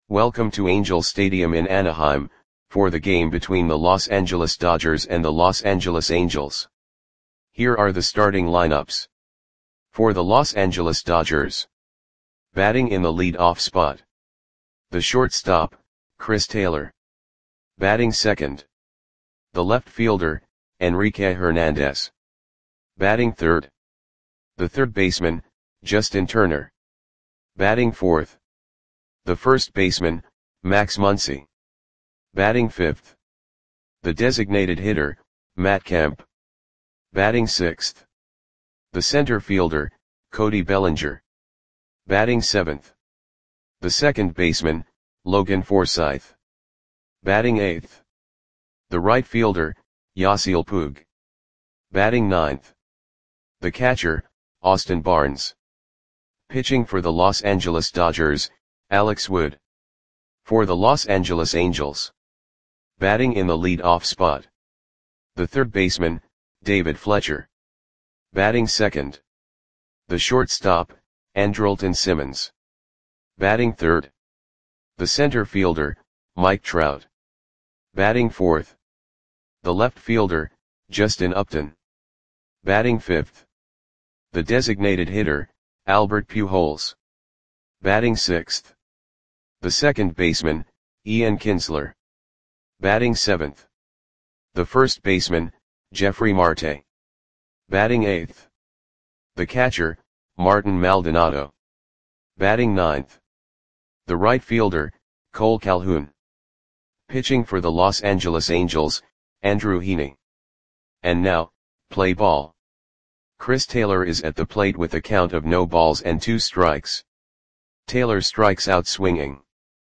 Welcome to Angel Stadium in Anaheim, for the game between the Los Angeles Dodgers and the Los Angeles Angels. Here are the starting lineups. For the Los Angeles Dodgers. Batting in the lead-off spot. The shortstop, Chris Taylor. Batting second. The left fielder, Enrique Hernandez. Batting third. The third baseman, Justin Turner. Batting fourth. The first baseman, Max Muncy. Batting fifth. The designated hitter, Matt Kemp. Batting sixth. The center fielder, Cody Bellinger. Batting seventh. The second baseman, Logan Forsythe. Batting eighth. The right fielder, Yasiel Puig. Batting ninth. The catcher, Austin Barnes. Pitching for the Los Angeles Dodgers, Alex Wood. For the Los Angeles Angels. Batting in the lead-off spot. The third baseman, David Fletcher. Batting second. The shortstop, Andrelton Simmons. Batting third. The center fielder, Mike Trout. Batting fourth. The left fielder, Justin Upton. Batting fifth. The designated hitter, Albert Pujols. Batting sixth. The second baseman, Ian Kinsler. Batting seventh. The first baseman, Jeffrey Marte. Batting eighth. The catcher, Martin Maldonado. Batting ninth. The right fielder, Cole Calhoun. Pitching for the Los Angeles Angels, Andrew Heaney. And now, play ball. Chris Taylor is at the plate with a count of no balls and 2 strikes. Taylor strikes out swinging.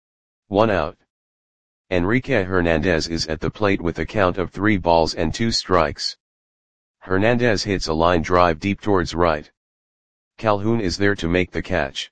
1 out. Enrique Hernandez is at the plate with a count of 3 balls and 2 strikes. Hernandez hits a line drive deep towards right. Calhoun is there to make the catch.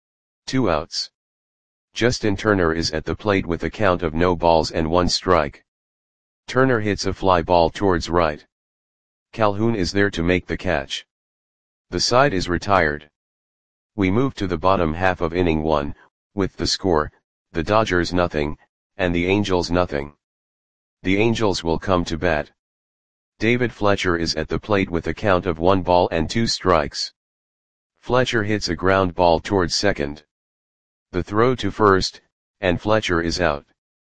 2 outs. Justin Turner is at the plate with a count of no balls and 1 strike. Turner hits a fly ball towards right. Calhoun is there to make the catch. The side is retired. We move to the bottom half of inning 1, with the score, the Dodgers nothing, and the Angels nothing. The Angels will come to bat. David Fletcher is at the plate with a count of 1 ball and 2 strikes. Fletcher hits a ground ball towards second. The throw to first, and Fletcher is out.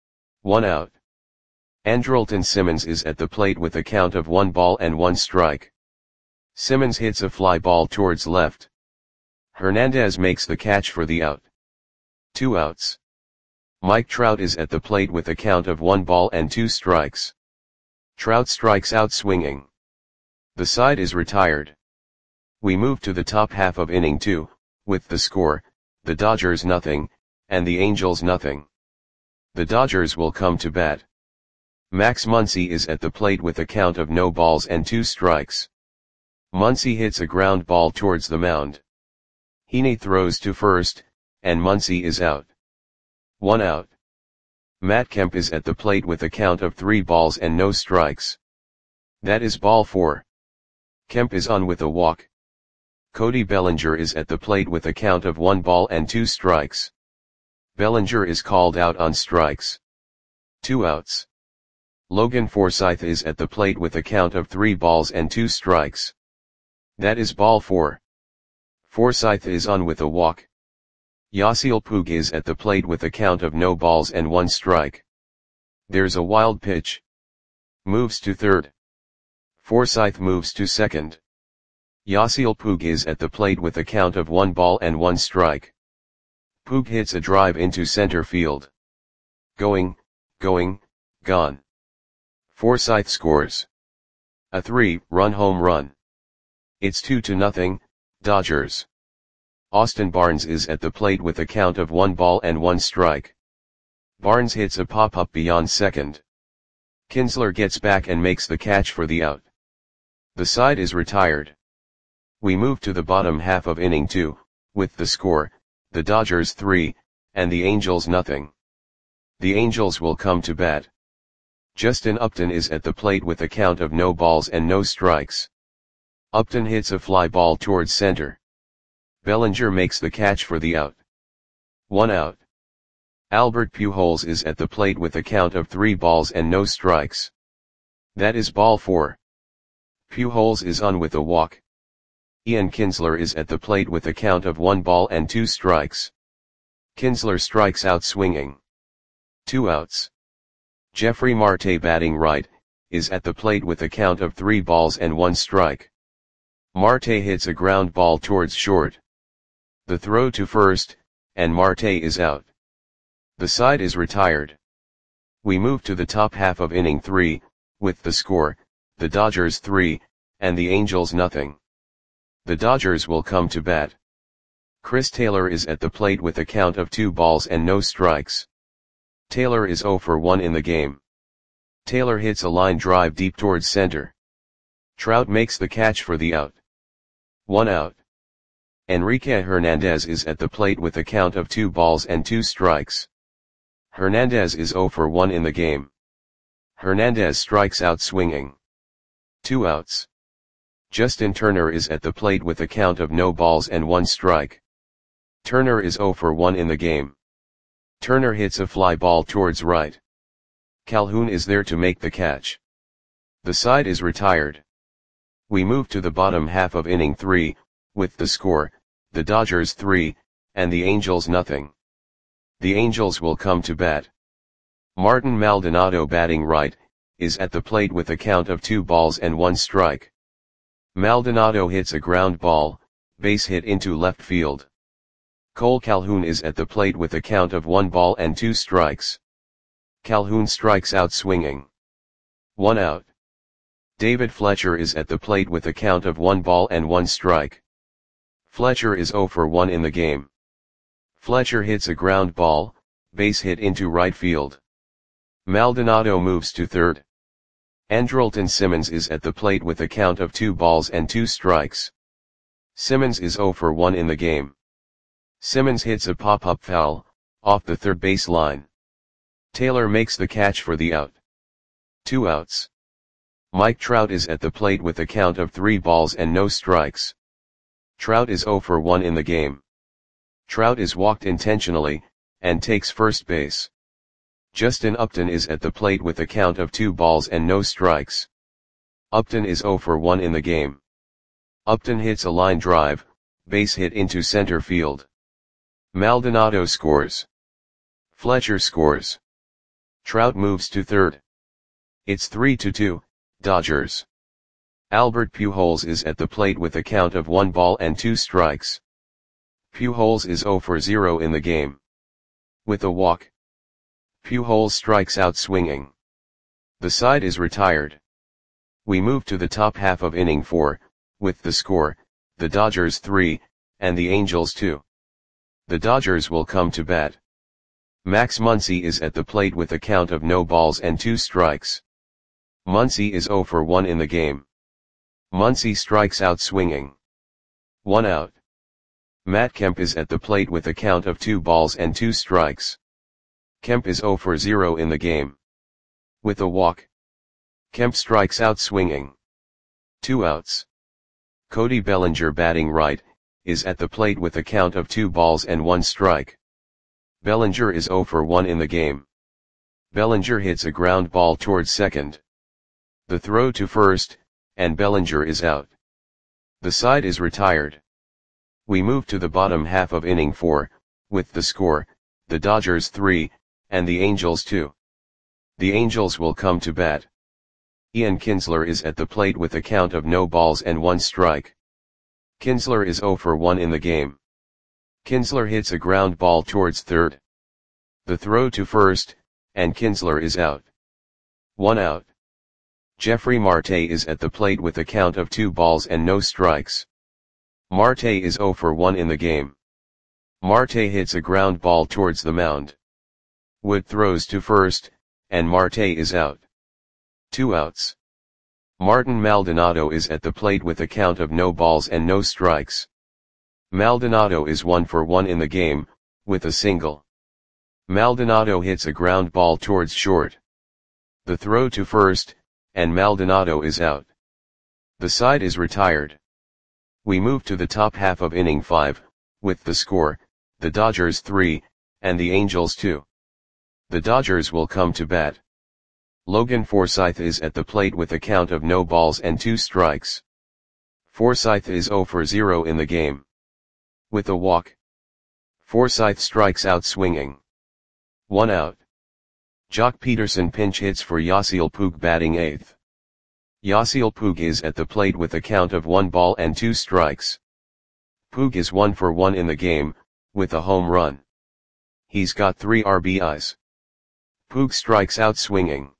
1 out. Andrelton Simmons is at the plate with a count of 1 ball and 1 strike. Simmons hits a fly ball towards left. Hernandez makes the catch for the out. 2 outs. Mike Trout is at the plate with a count of 1 ball and 2 strikes. Trout strikes out swinging. The side is retired. We move to the top half of inning 2, with the score, the Dodgers nothing, and the Angels nothing. The Dodgers will come to bat. Max Muncy is at the plate with a count of no balls and 2 strikes. Muncy hits a ground ball towards the mound. Heaney throws to first, and Muncy is out. 1 out. Matt Kemp is at the plate with a count of 3 balls and no strikes. That is ball 4. Kemp is on with a walk. Cody Bellinger is at the plate with a count of 1 ball and 2 strikes. Bellinger is called out on strikes. 2 outs. Logan Forsythe is at the plate with a count of 3 balls and 2 strikes. That is ball 4. Forsythe is on with a walk. Yasiel Puig is at the plate with a count of no balls and 1 strike. There's a wild pitch. Moves to third. Forsythe moves to second. Yasiel Puig is at the plate with a count of 1 ball and 1 strike. Puig hits a drive into center field. Going, gone. Forsythe scores a 3-run home run. It's 2-0, Dodgers. Austin Barnes is at the plate with a count of 1 ball and 1 strike. Barnes hits a pop-up beyond second. Kinsler gets back and makes the catch for the out. The side is retired. We move to the bottom half of inning 2, with the score, the Dodgers 3, and the Angels nothing. The Angels will come to bat. Justin Upton is at the plate with a count of no balls and no strikes. Upton hits a fly ball towards center. Bellinger makes the catch for the out. 1 out. Albert Pujols is at the plate with a count of 3 balls and no strikes. That is ball 4. Pujols is on with a walk. Ian Kinsler is at the plate with a count of 1 ball and 2 strikes. Kinsler strikes out swinging. 2 outs. Jeffrey Marte batting right, is at the plate with a count of 3 balls and 1 strike. Marte hits a ground ball towards short. The throw to first, and Marte is out. The side is retired. We move to the top half of inning 3, with the score, the Dodgers 3, and the Angels nothing. The Dodgers will come to bat. Chris Taylor is at the plate with a count of 2 balls and no strikes. Taylor is 0 for 1 in the game. Taylor hits a line drive deep towards center. Trout makes the catch for the out. 1 out. Enrique Hernandez is at the plate with a count of 2 balls and 2 strikes. Hernandez is 0 for 1 in the game. Hernandez strikes out swinging. 2 outs. Justin Turner is at the plate with a count of no balls and 1 strike. Turner is 0 for 1 in the game. Turner hits a fly ball towards right. Calhoun is there to make the catch. The side is retired. We move to the bottom half of inning 3, with the score, the Dodgers 3, and the Angels nothing. The Angels will come to bat. Martin Maldonado batting right, is at the plate with a count of 2 balls and 1 strike. Maldonado hits a ground ball, base hit into left field. Cole Calhoun is at the plate with a count of 1 ball and 2 strikes. Calhoun strikes out swinging. 1 out. David Fletcher is at the plate with a count of 1 ball and 1 strike. Fletcher is 0 for 1 in the game. Fletcher hits a ground ball, base hit into right field. Maldonado moves to third. Andrelton Simmons is at the plate with a count of 2 balls and 2 strikes. Simmons is 0 for 1 in the game. Simmons hits a pop-up foul, off the third base line. Taylor makes the catch for the out. 2 outs. Mike Trout is at the plate with a count of 3 balls and no strikes. Trout is 0 for 1 in the game. Trout is walked intentionally, and takes first base. Justin Upton is at the plate with a count of 2 balls and no strikes. Upton is 0 for 1 in the game. Upton hits a line drive, base hit into center field. Maldonado scores. Fletcher scores. Trout moves to third. It's 3-2, Dodgers. Albert Pujols is at the plate with a count of 1 ball and 2 strikes. Pujols is 0 for 0 in the game. With a walk. Pujols strikes out swinging. The side is retired. We move to the top half of inning 4, with the score, the Dodgers 3, and the Angels 2. The Dodgers will come to bat. Max Muncy is at the plate with a count of no balls and 2 strikes. Muncy is 0 for 1 in the game. Muncy strikes out swinging. 1 out. Matt Kemp is at the plate with a count of 2 balls and 2 strikes. Kemp is 0 for 0 in the game. With a walk. Kemp strikes out swinging. 2 outs. Cody Bellinger batting right, is at the plate with a count of 2 balls and 1 strike. Bellinger is 0 for 1 in the game. Bellinger hits a ground ball towards second. The throw to first, and Bellinger is out. The side is retired. We move to the bottom half of inning 4, with the score, the Dodgers 3, and the Angels 2. The Angels will come to bat. Ian Kinsler is at the plate with a count of no balls and 1 strike. Kinsler is 0 for 1 in the game. Kinsler hits a ground ball towards third. The throw to first, and Kinsler is out. 1 out. Jeffrey Marte is at the plate with a count of 2 balls and no strikes. Marte is 0 for 1 in the game. Marte hits a ground ball towards the mound. Wood throws to first, and Marte is out. 2 outs. Martin Maldonado is at the plate with a count of no balls and no strikes. Maldonado is 1 for 1 in the game, with a single. Maldonado hits a ground ball towards short. The throw to first, and Maldonado is out. The side is retired. We move to the top half of inning 5, with the score, the Dodgers 3, and the Angels 2. The Dodgers will come to bat. Logan Forsythe is at the plate with a count of no balls and 2 strikes. Forsythe is 0 for 0 in the game. With a walk, Forsythe strikes out swinging. 1 out. Joc Pederson pinch hits for Yasiel Puig batting 8th. Yasiel Puig is at the plate with a count of 1 ball and 2 strikes. Puig is 1 for 1 in the game, with a home run. He's got 3 RBIs. Puig strikes out swinging.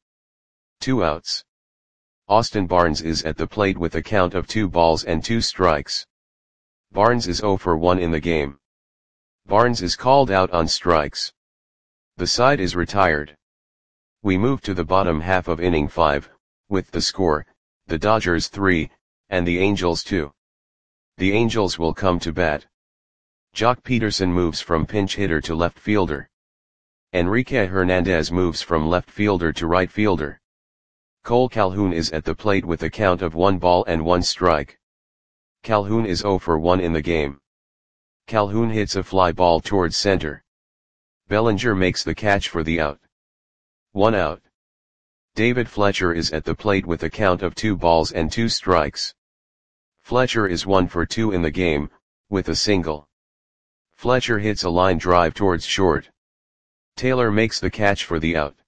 2 outs. Austin Barnes is at the plate with a count of 2 balls and 2 strikes. Barnes is 0 for 1 in the game. Barnes is called out on strikes. The side is retired. We move to the bottom half of inning 5, with the score, the Dodgers 3, and the Angels 2. The Angels will come to bat. Joc Pederson moves from pinch hitter to left fielder. Enrique Hernandez moves from left fielder to right fielder. Cole Calhoun is at the plate with a count of 1 ball and 1 strike. Calhoun is 0 for 1 in the game. Calhoun hits a fly ball towards center. Bellinger makes the catch for the out. 1 out. David Fletcher is at the plate with a count of 2 balls and 2 strikes. Fletcher is 1 for 2 in the game, with a single. Fletcher hits a line drive towards short. Taylor makes the catch for the out.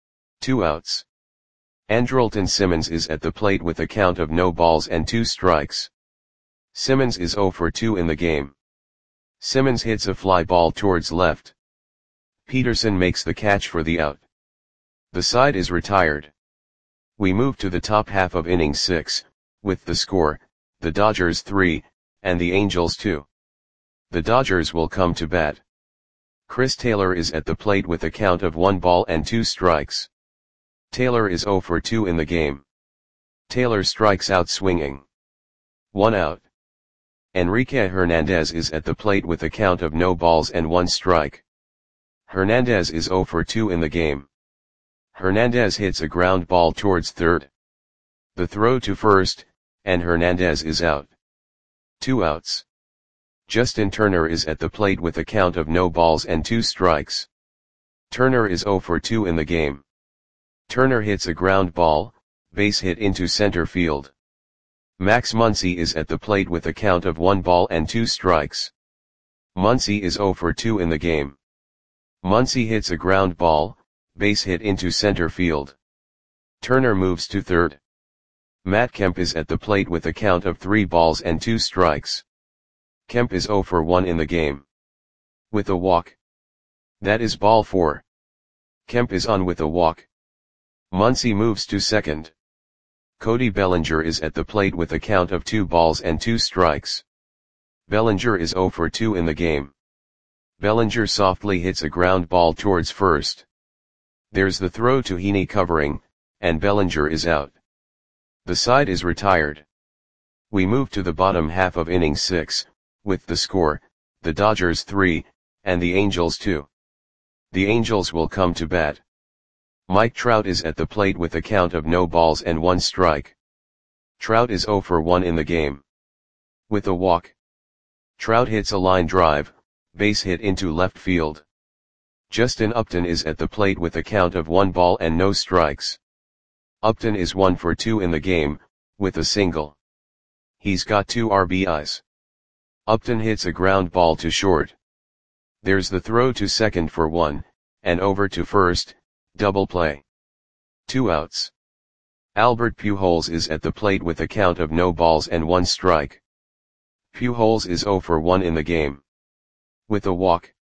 2 outs. Andrelton Simmons is at the plate with a count of no balls and 2 strikes. Simmons is 0 for 2 in the game. Simmons hits a fly ball towards left. Pederson makes the catch for the out. The side is retired. We move to the top half of inning 6, with the score, the Dodgers 3, and the Angels 2. The Dodgers will come to bat. Chris Taylor is at the plate with a count of 1 ball and 2 strikes. Taylor is 0 for 2 in the game. Taylor strikes out swinging. 1 out. Enrique Hernandez is at the plate with a count of no balls and 1 strike. Hernandez is 0 for 2 in the game. Hernandez hits a ground ball towards third. The throw to first, and Hernandez is out. 2 outs. Justin Turner is at the plate with a count of no balls and 2 strikes. Turner is 0 for 2 in the game. Turner hits a ground ball, base hit into center field. Max Muncy is at the plate with a count of 1 ball and 2 strikes. Muncy is 0 for 2 in the game. Muncy hits a ground ball, base hit into center field. Turner moves to third. Matt Kemp is at the plate with a count of 3 balls and 2 strikes. Kemp is 0 for 1 in the game. With a walk. That is ball 4. Kemp is on with a walk. Muncy moves to second. Cody Bellinger is at the plate with a count of 2 balls and 2 strikes. Bellinger is 0 for 2 in the game. Bellinger softly hits a ground ball towards first. There's the throw to Heaney covering, and Bellinger is out. The side is retired. We move to the bottom half of inning 6, with the score, the Dodgers 3, and the Angels 2. The Angels will come to bat. Mike Trout is at the plate with a count of no balls and 1 strike. Trout is 0 for 1 in the game. With a walk. Trout hits a line drive, base hit into left field. Justin Upton is at the plate with a count of 1 ball and no strikes. Upton is 1 for 2 in the game, with a single. He's got 2 RBIs. Upton hits a ground ball to short. There's the throw to second for 1, and over to first, double play. 2 outs. Albert Pujols is at the plate with a count of no balls and 1 strike. Pujols is 0 for 1 in the game. With a walk.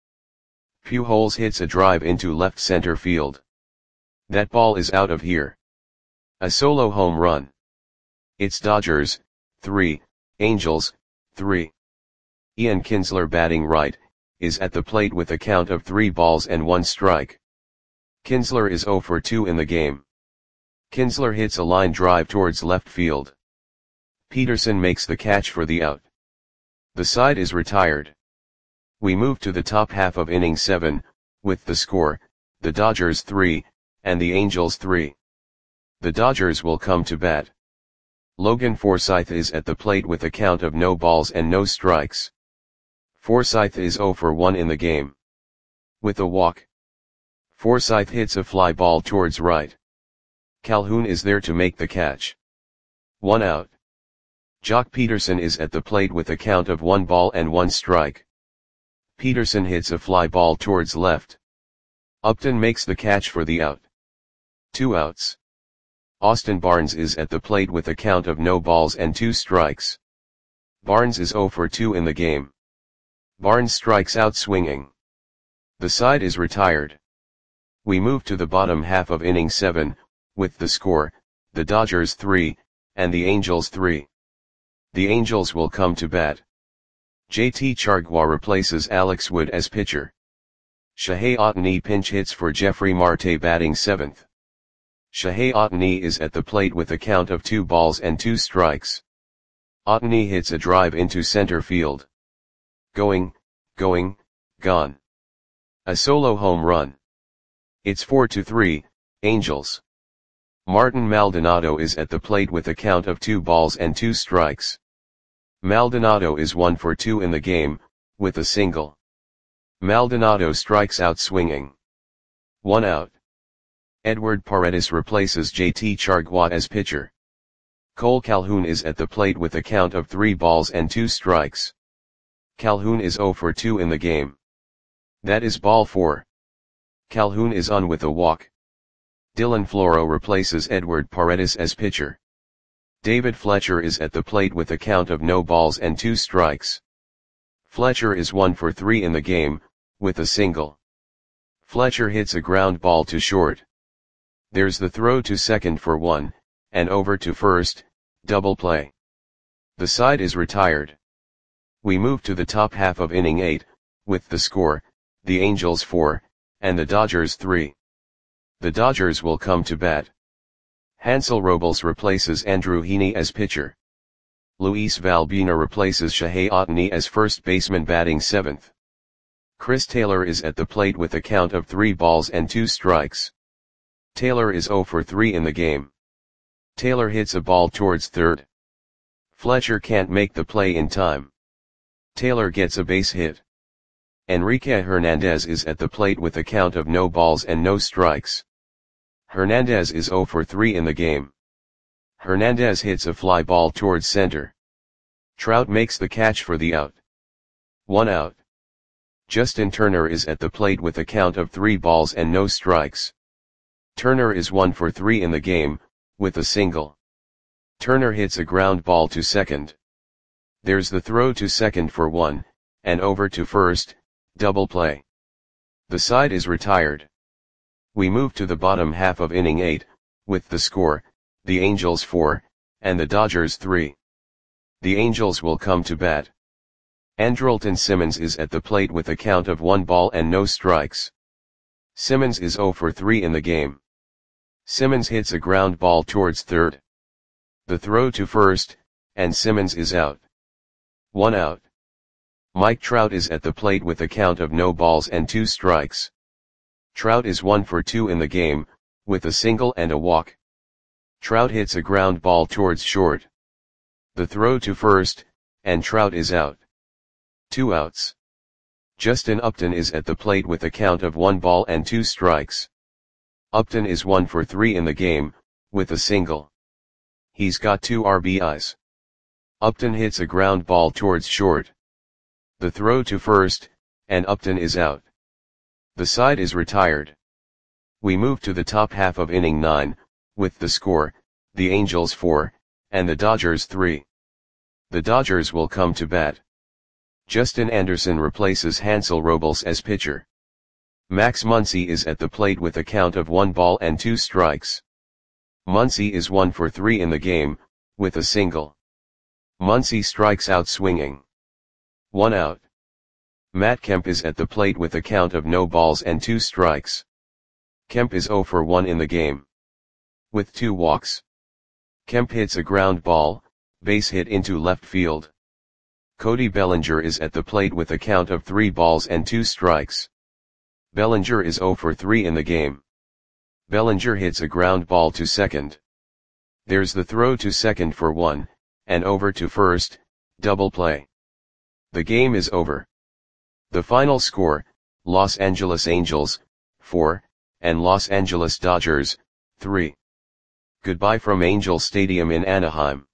Pujols hits a drive into left center field. That ball is out of here. A solo home run. It's Dodgers 3, Angels 3. Ian Kinsler batting right, is at the plate with a count of 3 balls and 1 strike. Kinsler is 0 for 2 in the game. Kinsler hits a line drive towards left field. Pederson makes the catch for the out. The side is retired. We move to the top half of inning 7, with the score, the Dodgers 3, and the Angels 3. The Dodgers will come to bat. Logan Forsythe is at the plate with a count of no balls and no strikes. Forsythe is 0 for 1 in the game. With a walk. Forsythe hits a fly ball towards right. Calhoun is there to make the catch. 1 out. Jock Peterson is at the plate with a count of 1 ball and 1 strike. Peterson hits a fly ball towards left. Upton makes the catch for the out. 2 outs. Austin Barnes is at the plate with a count of no balls and 2 strikes. Barnes is 0 for 2 in the game. Barnes strikes out swinging. The side is retired. We move to the bottom half of inning 7, with the score, the Dodgers 3, and the Angels 3. The Angels will come to bat. JT Chargois replaces Alex Wood as pitcher. Shohei Ohtani pinch hits for Jeffrey Marte batting 7th. Shohei Ohtani is at the plate with a count of 2 balls and 2 strikes. Ohtani hits a drive into center field. Going, gone. A solo home run. It's 4-3, Angels. Martin Maldonado is at the plate with a count of 2 balls and 2 strikes. Maldonado is 1 for 2 in the game, with a single. Maldonado strikes out swinging. 1 out. Edward Paredes replaces JT Chargois as pitcher. Cole Calhoun is at the plate with a count of 3 balls and 2 strikes. Calhoun is 0 for 2 in the game. That is ball 4. Calhoun is on with a walk. Dylan Floro replaces Edward Paredes as pitcher. David Fletcher is at the plate with a count of no balls and 2 strikes. Fletcher is 1 for 3 in the game, with a single. Fletcher hits a ground ball to short. There's the throw to second for 1, and over to first, double play. The side is retired. We move to the top half of inning 8, with the score, the Angels 4, and the Dodgers 3. The Dodgers will come to bat. Hansel Robles replaces Andrew Heaney as pitcher. Luis Valbuena replaces Shohei Ohtani as first baseman batting 7th. Chris Taylor is at the plate with a count of 3 balls and 2 strikes. Taylor is 0 for 3 in the game. Taylor hits a ball towards third. Fletcher can't make the play in time. Taylor gets a base hit. Enrique Hernandez is at the plate with a count of no balls and no strikes. Hernandez is 0 for 3 in the game. Hernandez hits a fly ball towards center. Trout makes the catch for the out. 1 out. Justin Turner is at the plate with a count of 3 balls and no strikes. Turner is 1 for 3 in the game, with a single. Turner hits a ground ball to second. There's the throw to second for 1, and over to first, double play. The side is retired. We move to the bottom half of inning 8, with the score, the Angels 4, and the Dodgers 3. The Angels will come to bat. Andrelton Simmons is at the plate with a count of 1 ball and no strikes. Simmons is 0 for 3 in the game. Simmons hits a ground ball towards third. The throw to first, and Simmons is out. 1 out. Mike Trout is at the plate with a count of no balls and 2 strikes. Trout is 1 for 2 in the game, with a single and a walk. Trout hits a ground ball towards short. The throw to first, and Trout is out. 2 outs. Justin Upton is at the plate with a count of 1 ball and 2 strikes. Upton is 1 for 3 in the game, with a single. He's got 2 RBIs. Upton hits a ground ball towards short. The throw to first, and Upton is out. The side is retired. We move to the top half of inning 9, with the score, the Angels 4, and the Dodgers 3. The Dodgers will come to bat. Justin Anderson replaces Hansel Robles as pitcher. Max Muncy is at the plate with a count of 1 ball and 2 strikes. Muncy is 1 for 3 in the game, with a single. Muncy strikes out swinging. 1 out. Matt Kemp is at the plate with a count of no balls and 2 strikes. Kemp is 0 for 1 in the game. With 2 walks. Kemp hits a ground ball, base hit into left field. Cody Bellinger is at the plate with a count of 3 balls and 2 strikes. Bellinger is 0 for 3 in the game. Bellinger hits a ground ball to second. There's the throw to second for 1, and over to first, double play. The game is over. The final score, Los Angeles Angels, 4, and Los Angeles Dodgers, 3. Goodbye from Angel Stadium in Anaheim.